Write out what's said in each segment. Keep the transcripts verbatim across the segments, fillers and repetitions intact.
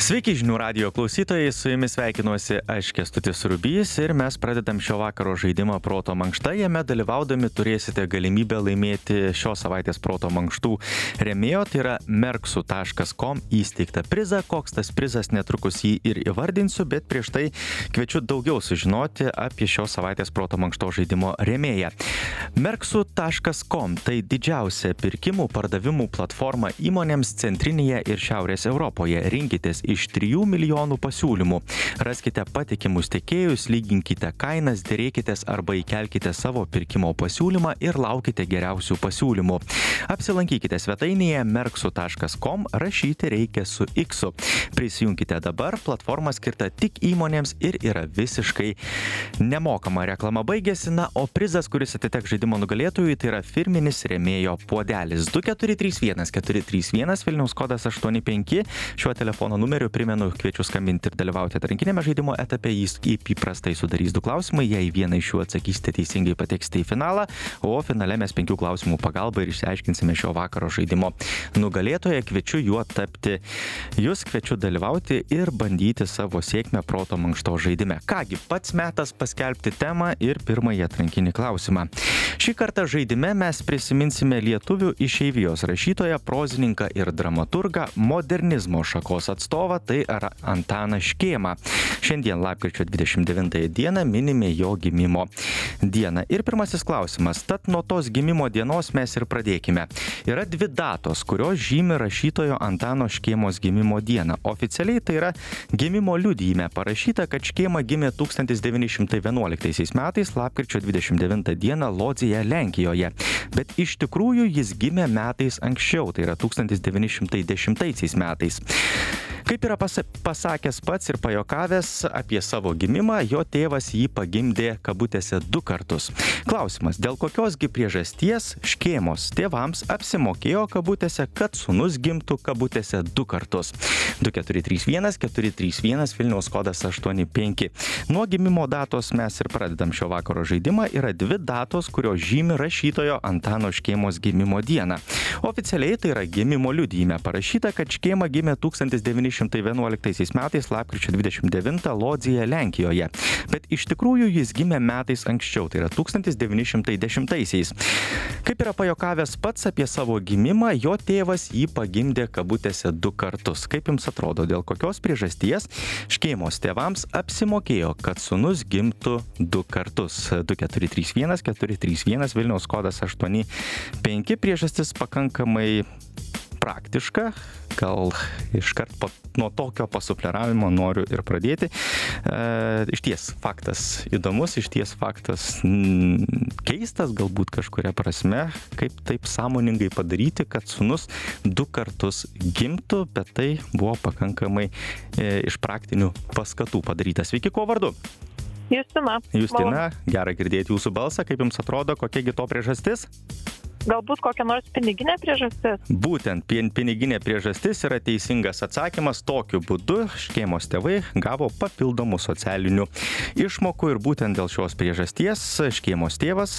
Sveiki žinių radijo klausytojai, su jumis sveikinuosi aš Kęstutis Rubys ir mes pradedam šio vakaro žaidimą Proto mankšta. Jame dalyvaudami turėsite galimybę laimėti šios savaitės Proto mankštų rėmėjo, tai yra merksu taškas com įsteigtą prizą. Koks tas prizas, netrukus jį ir įvardinsiu, bet prieš tai kviečiu daugiau sužinoti apie šios savaitės Proto mankšto žaidimo rėmėją. merksu taškas com tai didžiausia pirkimų pardavimų platforma įmonėms centrinėje ir Šiaurės Europoje. Rinkitės iš trijų milijonų pasiūlymų. Raskite patikimus tiekėjus, lyginkite kainas, dėrėkitės arba įkelkite savo pirkimo pasiūlymą ir laukite geriausių pasiūlymų. Apsilankykite svetainėje merksu taškas com, rašyti reikia su X. Prisijunkite dabar, platforma skirta tik įmonėms ir yra visiškai nemokama. Reklama baigėsi, na, o prizas, kuris atiteks žaidimo nugalėtojui, tai yra firminis rėmėjo puodelis. du keturi trys vienas keturi trys vienas, Vilniaus kodas aštuoni penki. Šiuo telefono numeriu primenu, kviečiu skambinti ir dalyvauti atrankinėme žaidimo etape. Jis įprastai sudarys du klausimai, jei vieną iš jų atsakysite teisingai, pateksite į finalą, o finale mes penkių klausimų pagalba ir išsiaiškinsime šio vakaro žaidimo nugalėtoją. Kviečiu juo tapti. Jūs kviečiu dalyvauti ir bandyti savo sėkmę Proto mankšto žaidime. Kągi, pats metas paskelbti temą ir pirmąjį atrankinį klausimą. Šį kartą žaidime mes prisiminsime lietuvių išeivijos rašytoją, prozininką ir dramaturgą, modernizmo šakos atstovą, tai yra Antaną Škėmą. Šiandien lapkričio dvidešimt devintąją dieną minime jo gimimo dieną. Ir pirmasis klausimas. Tad nuo tos gimimo dienos mes ir pradėkime. Yra dvi datos, kurios žymi rašytojo Antano Škėmos gimimo dieną. Oficialiai tai yra gimimo liudijime parašyta, kad Škėma gimė tūkstantis devyni šimtai vienuoliktaisiais metais lapkričio dvidešimt devintą dieną Lodzėje, Lenkijoje. Bet iš tikrųjų jis gimė metais anksčiau, tai yra tūkstantis devyni šimtai dešimtaisiais metais. Kaip yra pasakęs pats ir pajokavęs apie savo gimimą, jo tėvas jį pagimdė kabutėse du kartus. Klausimas, dėl kokiosgi priežasties Škėmos tėvams apsimokėjo kabutėse, kad sūnus gimtų kabutėse du kartus. du keturi trys vienas keturi trys vienas, Vilniaus kodas aštuoni penki. Nuo gimimo datos mes ir pradedam šio vakaro žaidimą. Yra dvi datos, kurios žymi rašytojo Antano Škėmos gimimo dieną. Oficialiai tai yra gimimo liudijime parašyta, kad Škėma gimė tūkstantis devyni šimtai vienuoliktaisiais metais lapkričio dvidešimt devintą Lodzėje, Lenkijoje. Bet iš tikrųjų jis gimė metais anksčiau, tai yra tūkstantis devyni šimtai dešimtaisiais. Kaip yra pajokavęs pats apie savo gimimą, jo tėvas jį pagimdė kabutėse du kartus. Kaip jums atrodo, dėl kokios priežasties Škėmos tėvams apsimokėjo, kad sūnus gimtų du kartus? du keturi trys vienas keturi trys vienas, Vilniaus kodas aštuoni penki. Priežastis pakankamai praktiška. Gal iškart po, nuo tokio pasufleravimo noriu ir pradėti. E, išties faktas įdomus, išties faktas m, keistas galbūt kažkuria prasme, kaip taip sąmoningai padaryti, kad sūnus du kartus gimtų, bet tai buvo pakankamai e, iš praktinių paskatų padaryta. Sveiki, kuo vardu? Justina. Justina, gera girdėti jūsų balsą. Kaip jums atrodo, kokiagi to priežastis? Galbūt kokia nors piniginė priežastis? Būtent piniginė priežastis yra teisingas atsakymas. Tokiu būdu Škėmos tėvai gavo papildomų socialinių išmokų ir būtent dėl šios priežasties Škėmos tėvas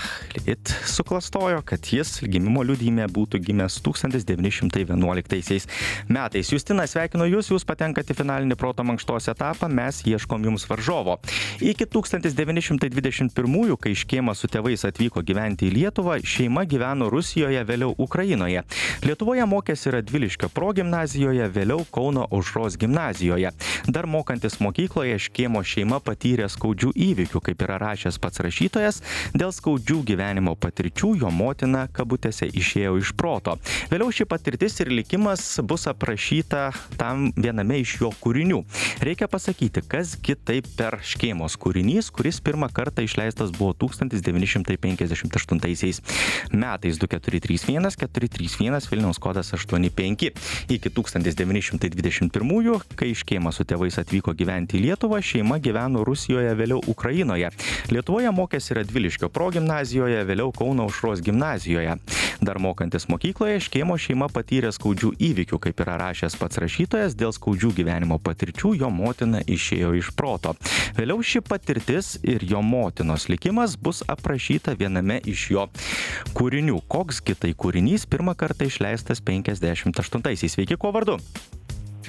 it suklastojo, kad jis gimimo liudijime būtų gimęs tūkstantis devyni šimtai vienuoliktaisiais metais. Justina, sveikinu jūs, jūs patenkate į finalinį Proto mankštos etapą, mes ieškom jums varžovo. Iki tūkstantis devyni šimtai dvidešimt pirmųjų, kai Škėma su tėvais atvyko gyventi į Lietuvą, šeima gyveno Rusijoje, vėliau Ukrainoje. Lietuvoje mokėsi Radviliškio progimnazijoje, vėliau Kauno Aušros gimnazijoje. Dar mokantis mokykloje Škėmo šeima patyrė skaudžių įvykių, kaip yra rašęs pats rašytojas. Dėl skaudžių gyvenimo patirčių jo motina kabutėse išėjo iš proto. Vėliau ši patirtis ir likimas bus aprašyta tam viename iš jo kūrinių. Reikia pasakyti, kasgi taip per Škėmos kūrinys, kuris pirmą kartą išleistas buvo tūkstantis devyni šimtai penkiasdešimt aštuntaisiais metais. Du keturi trys vienas keturi trys vienas, Vilniaus kodas aštuoni penki. Iki tūkstantis devyni šimtai dvidešimt pirmųjų, kai Škėma su tėvais atvyko gyventi į Lietuvą, šeima gyveno Rusijoje, vėliau Ukrainoje. Lietuvoje mokėsi Radviliškio progimnazijoje, vėliau Kauno Aušros gimnazijoje. Dar mokantis mokykloje Škėmo šeima patyrė skaudžių įvykių, kaip yra rašęs pats rašytojas. Dėl skaudžių gyvenimo patirčių jo motina išėjo iš proto. Vėliau ši patirtis ir jo motinos likimas bus aprašyta viename iš jo kūrinių. Koks kitai kūrinys pirmą kartą išleistas penkiasdešimt aštuntaisiais. Sveiki, kuo vardu?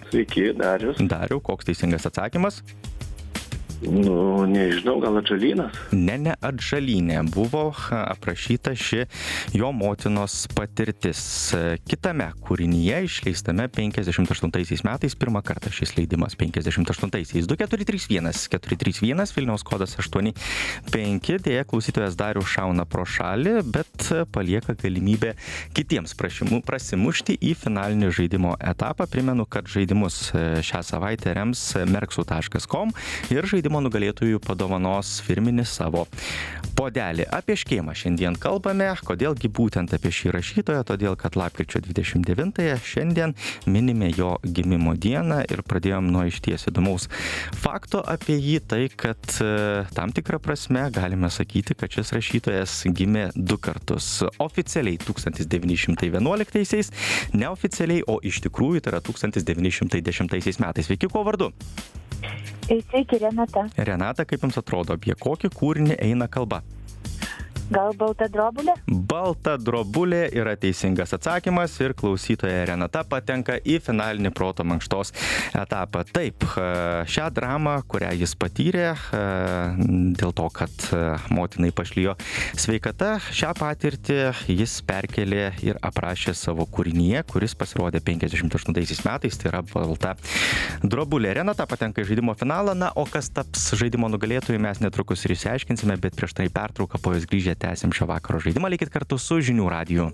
Sveiki, Darius. Dariau, koks teisingas atsakymas? Nu, nežinau, gal atžalynas? Ne, ne atžalynė. Buvo aprašyta ši jo motinos patirtis. Kitame kūrinyje, išleistame penkiasdešimt aštuntaisiais metais, pirmą kartą šis leidimas penkiasdešimt aštuntaisiais. du keturi trys vienas keturi trys vienas, Vilniaus kodas aštuoni penki. Dėja, klausytojas Darius šauna pro šalį, bet palieka galimybę kitiems prašymų prasimušti į finalinį žaidimo etapą. Primenu, kad žaidimus šią savaitę rems merksu taškas com ir žaidimas nugalėtojų padovanos firminį savo puodelį. Apie Škėmą šiandien kalbame. Kodėlgi būtent apie šį rašytoją? Todėl, kad lapkričio dvidešimt devintąją šiandien minime jo gimimo dieną ir pradėjom nuo išties įdomaus fakto apie jį, tai kad tam tikrą prasme galime sakyti, kad šis rašytojas gimė du kartus. Oficialiai tūkstantis devyni šimtai vienuoliktaisiais, neoficialiai, o iš tikrųjų tai yra tūkstantis devyni šimtai dešimtaisiais metais. Sveiki, kuo vardu? Sveiki, Renata. Renata, kaip jums atrodo, apie kokį kūrinį eina kalba? Gal balta drobulė? Balta drobulė yra teisingas atsakymas ir klausytoja Renata patenka į finalinį proto mankštos etapą. Taip, šią dramą, kurią jis patyrė, dėl to, kad motinai pašlijo sveikata, šią patirtį jis perkelė ir aprašė savo kūrinyje, kuris pasirodė penkiasdešimt aštuntaisiais metais, tai yra balta drobulė. Renata patenka į žaidimo finalą, na, o kas taps žaidimo nugalėtojų, mes netrukus ir išsiaiškinsime, bet prieš tai pertrauką, po jos grįžę tęsim šio vakaro žaidimą. Likit kartu su Žinių radiju.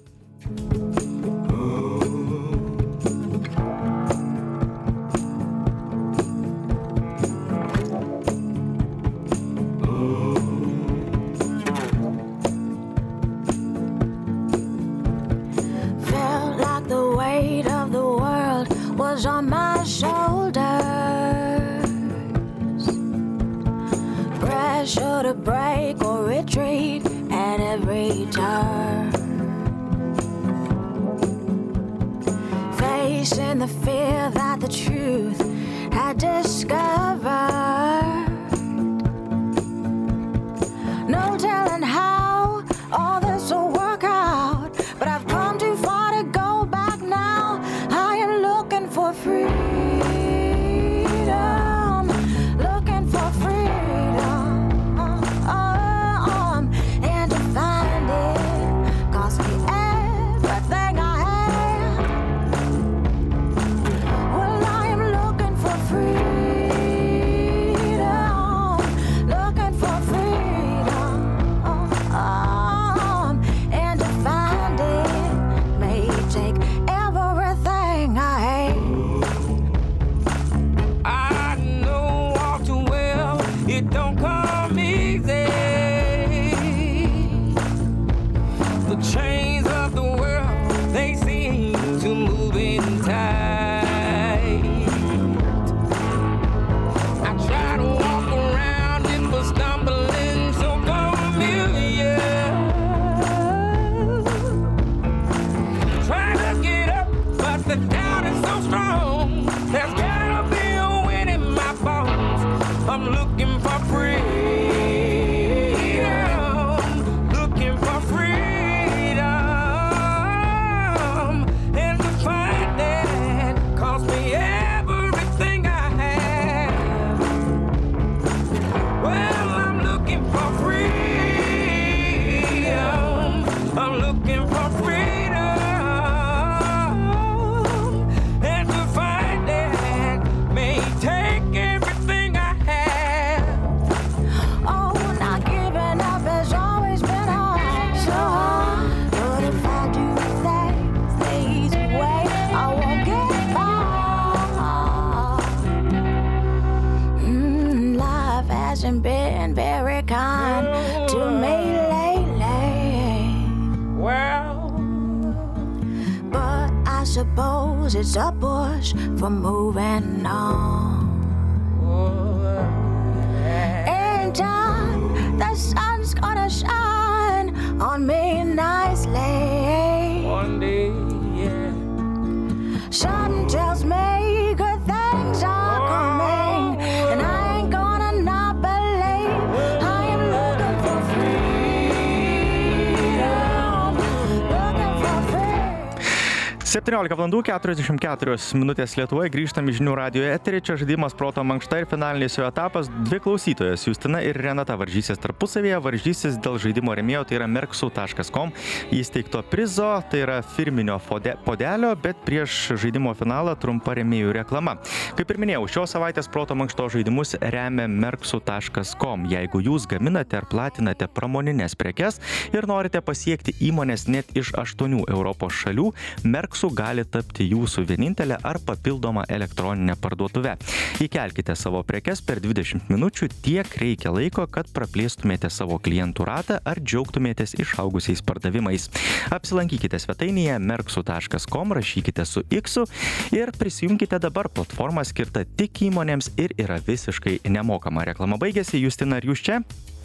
Felt like the weight of the world was on my shoulders. Pressure to break or retreat at every turn. Facing the fear that the truth had discovered. No telling how all this will work out, but I've come too far to go back now. I am looking for freedom, looking for freedom. Suppose it's a push for moving on. In time, the sun's gonna shine on me nicely. One day, yeah. Something tells me good things are coming, and I ain't gonna not believe. I am looking for freedom, looking for freedom. septyniolika valandų keturiasdešimt keturios minutės Lietuvoje, grįžtam į žinių radijo eterį, čia žaidimas proto mankšta ir finalinis jo etapas. Dvi klausytojos, Justina ir Renata, varžysis tarpusavėje, varžysis dėl žaidimo rėmėjo, tai yra merksu taškas com įsteigto prizo, tai yra firminio fode, podelio, bet prieš žaidimo finalą trumpa rėmėjų reklama. Kaip ir minėjau, šios savaitės proto mankšto žaidimus remia merksu taškas com. Jeigu jūs gaminate ar platinate pramoninės prekes ir norite pasiekti įmonės net iš aštuonių Europos šalių, Merksu gali tapti jūsų vienintelė ar papildoma elektroninė parduotuvė. Įkelkite savo prekes per dvidešimt minučių, tiek reikia laiko, kad praplėstumėte savo klientų ratą ar džiaugtumėtės išaugusiais pardavimais. Apsilankykite svetainėje merksu taškas com, rašykite su X ir prisijungkite dabar. Platforma skirta tik įmonėms ir yra visiškai nemokama. Reklama baigėsi. Justina, ar jūs čia?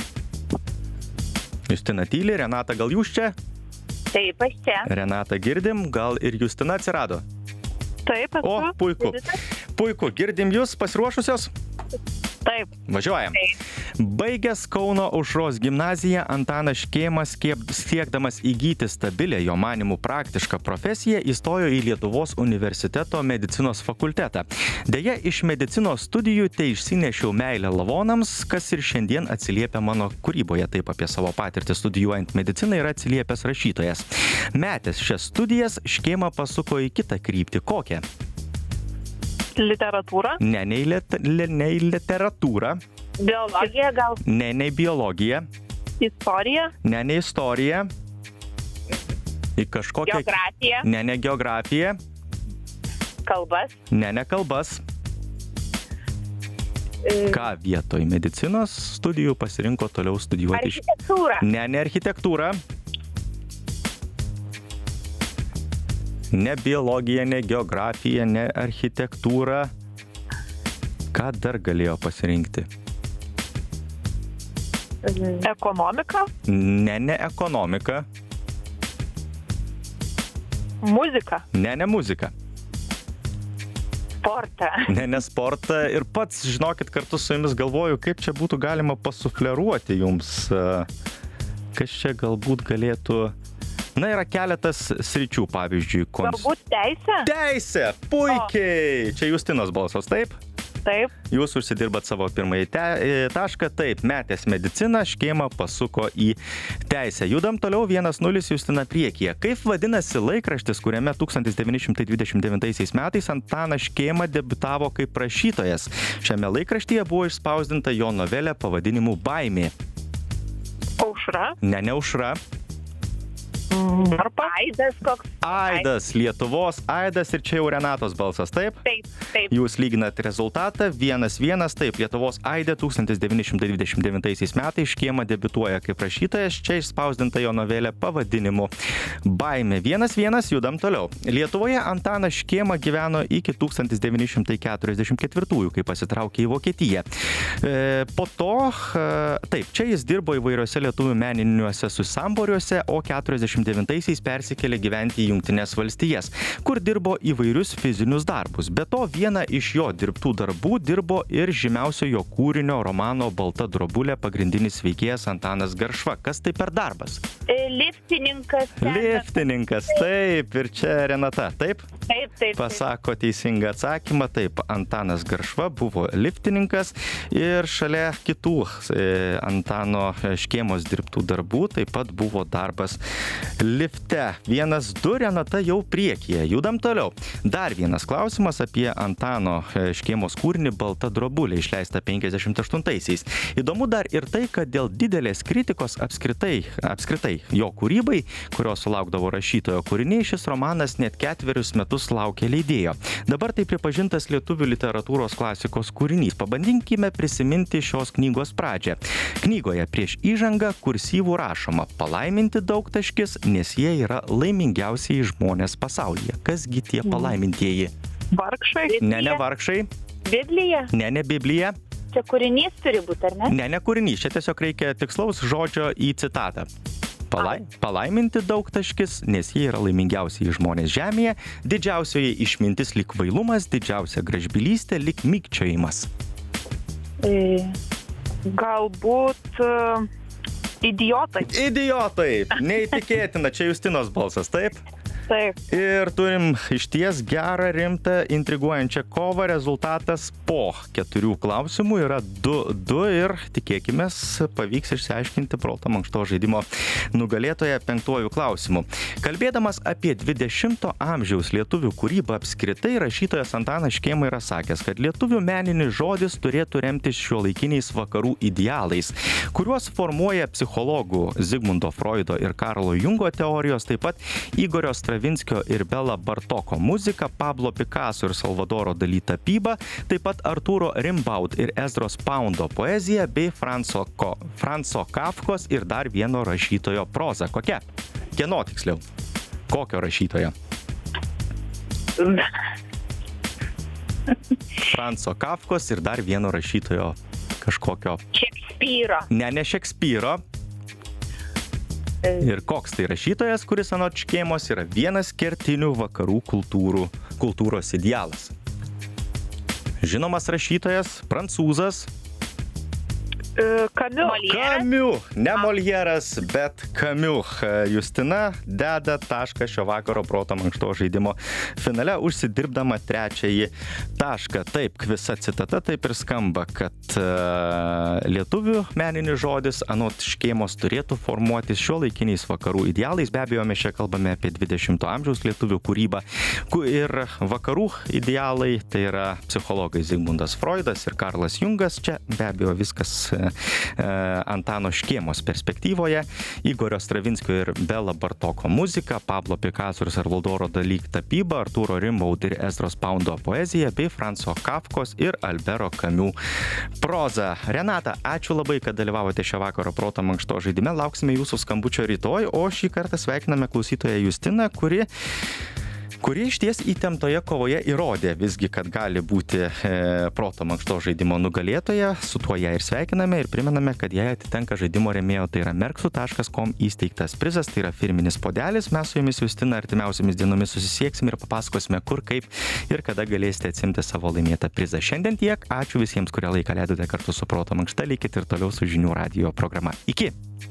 Justina tyli, Renata, gal jūs čia? Taip, aš čia. Renata girdim, gal ir Justina atsirado? Taip, esu. O, puiku. Puiku, girdim jūs, pasiruošusios? Taip. Važiuojam. Baigęs Kauno Aušros gimnaziją, Antanas Škėmas, siekdamas įgyti stabilę jo manimų praktišką profesiją, įstojo į Lietuvos universiteto medicinos fakultetą. Deja, iš medicinos studijų tai išsinešiau meilę lavonams, kas ir šiandien atsiliepia mano kūryboje. Taip apie savo patirtį studijuojant mediciną yra atsiliepęs rašytojas. Metęs šias studijas, Škėma pasuko į kitą kryptį. Kokią? Literatūra. Ne, ne į lit- li- ne į literatūrą. Biologija gal? Ne, ne į biologiją. Istorija. Ne, ne istoriją. Į kažkokią... Geografija? Ne, ne geografiją. Kalbas? Ne, ne kalbas. Ką vietoj medicinos studijų pasirinko toliau studijuoti? Architektūra? Ne, ne architektūra. Ne biologija, ne geografija, ne architektūra. Ką dar galėjo pasirinkti? Ekonomika. Ne, ne ekonomika. Muzika. Ne, ne muzika. Sportą? Ne, ne sportą. Ir pats, žinokit, kartu su jumis galvoju, kaip čia būtų galima pasufleruoti jums. Kas čia galbūt galėtų... Na, yra keletas sričių, pavyzdžiui, kons... Galbūt teisė? Teisė! Puikiai! Čia Justinos balsas, taip? Taip. Jūs užsidirbat savo pirmąjį te... tašką, taip, metęs mediciną, Škėma pasuko į teisę. Judam toliau, vienas nulis, Justina priekyje. Kaip vadinasi laikraštis, kuriame tūkstantis devyni šimtai dvidešimt devintaisiais metais Antanas Škėma debiutavo kaip rašytojas? Šiame laikraštyje buvo išspausdinta jo novelė pavadinimu Baimė. Aušra. Ne, ne Aušra. Arba Aidas koks? Aidas, Lietuvos Aidas ir čia jau Renatos balsas, taip? Taip, taip. Jūs lyginat rezultatą, vienas vienas, taip, Lietuvos Aidė tūkstantis devyni šimtai dvidešimt devintaisiais metais Škėma debiutuoja kaip rašytojas, čia išspausdinta jo novelė pavadinimu Baimė. Vienas vienas, judam toliau. Lietuvoje Antanas Škėma gyveno iki tūkstantis devyni šimtai keturiasdešimt ketvirtųjų, kai pasitraukė į Vokietiją. E, po to, e, taip, čia jis dirbo įvairiuose lietuvių meniniuose susamboriuose, o keturiasdešimt devintaisiais persikėlė gyventi į Jungtines valstijas, kur dirbo įvairius fizinius darbus. Be to, vieną iš jo dirbtų darbų dirbo ir žymiausio jo kūrinio romano Balta drobulė pagrindinis veikėjas Antanas Garšva. Kas tai per darbas? Liftininkas. Liftininkas, taip, ir čia Renata, taip? Taip, taip. Pasako teisingą atsakymą, taip, Antanas Garšva buvo liftininkas ir šalia kitų e, Antano Škėmos dirbtų darbų taip pat buvo darbas lifte. Vienas du, Renata jau priekyje. Judam toliau. Dar vienas klausimas apie Antano Škėmos kūrinį Balta drobulė, išleista penkiasdešimt aštuntaisiais. Įdomu dar ir tai, kad dėl didelės kritikos apskritai, apskritai jo kūrybai, kurios sulaukdavo rašytojo kūriniai, šis romanas net ketverius metus laukė leidėjo. Dabar tai pripažintas lietuvių literatūros klasikos kūrinys. Pabandinkime prisiminti šios knygos pradžią. Knygoje prieš įžangą kursyvų rašoma: palaiminti daugtaškis, nes jie yra laimingiausiai žmonės pasaulyje. Kasgi tie palaimintieji? Vargšai. Ne, ne vargšai. Biblija? Ne, ne Biblija. Čia kūrinys turi būti, ar ne? Ne, ne kūrinys. Čia tiesiog reikia tikslaus žodžio į citatą. Palai, palaiminti daugtaškis, nes jie yra laimingiausiai žmonės žemėje, didžiausioji išmintis lyg kvailumas, didžiausia gražbylystė lyg mykčiojimas. E, galbūt uh, idiotai. Idiotai! Neįtikėtina, čia Justinos balsas, taip? Taip. Ir turim išties gerą, rimtą, intriguojančią kovą. Rezultatas po keturių klausimų yra du du ir tikėkime pavyks išsiaiškinti proto mankšto žaidimo nugalėtoją penktuoju klausimu. Kalbėdamas apie dvidešimto amžiaus lietuvių kūrybą apskritai, rašytojas Antanas Škėma yra sakęs, kad lietuvių meninis žodis turėtų remtis šiuolaikiniais vakarų idealais, kuriuos formuoja psichologų Zigmundo Freudo ir Karlo Jungo teorijos, taip pat Igorio Stravinskio ir Bela Bartoko muzika, Pablo Picasso ir Salvadoro Dali tapyba, taip pat Artūro Rimbaud ir Ezros Paundo poezija bei Franco, Ko, Franco Kafkos ir dar vieno rašytojo proza. Kokia? Kieno tiksliau? Kokio rašytojo? Franco Kafkos ir dar vieno rašytojo kažkokio. Šekspyro. Ne, ne Šekspyro. Ir koks tai rašytojas, kuris anot Škėmos yra vienas kertinių vakarų kultūrų, kultūros idealas. Žinomas rašytojas, prancūzas. Kamiu. Kamiu, ne Moljeras, bet Kamiu. Justina deda tašką šio vakaro proto mankšto žaidimo finale, užsidirbdama trečiąjį tašką. Taip, visa citata taip ir skamba, kad uh, lietuvių meninis žodis anot Škėmos turėtų formuotis šiuolaikiniais vakarų idealais. Be abejo, mes čia kalbame apie dvidešimto amžiaus lietuvių kūrybą. Ir vakarų idealai, tai yra psichologai Zigmundas Freudas ir Karlas Jungas. Čia be abejo viskas Antano Škėmos perspektyvoje. Igorio Stravinskio ir Bela Bartoko muzika, Pablo Picasso ir Salvadoro Dali tapyba, Artūro Rimbaud ir Ezros Paundo poezija bei Franco Kafkos ir Albero Kamiu proza. Renata, ačiū labai, kad dalyvavote šio vakaro proto mankšto žaidime. Lauksime jūsų skambučio rytoj, o šį kartą sveikiname klausytoją Justiną, kuri kuri išties įtemptoje kovoje įrodė visgi, kad gali būti e, proto mankšto žaidimo nugalėtoja. Su tuo ją ir sveikiname ir primename, kad jai atitenka žaidimo rėmėjo, tai yra merksu taškas kom įsteigtas prizas, tai yra firminis puodelis. Mes su jumis, Justina, artimiausiamis dienomis susisieksim ir papasakosime, kur, kaip ir kada galėsite atsimti savo laimėtą prizą. Šiandien tiek. Ačiū visiems, kurie laiką leidote kartu su proto mankšta. Likit ir toliau su žinių radijo programa. Iki!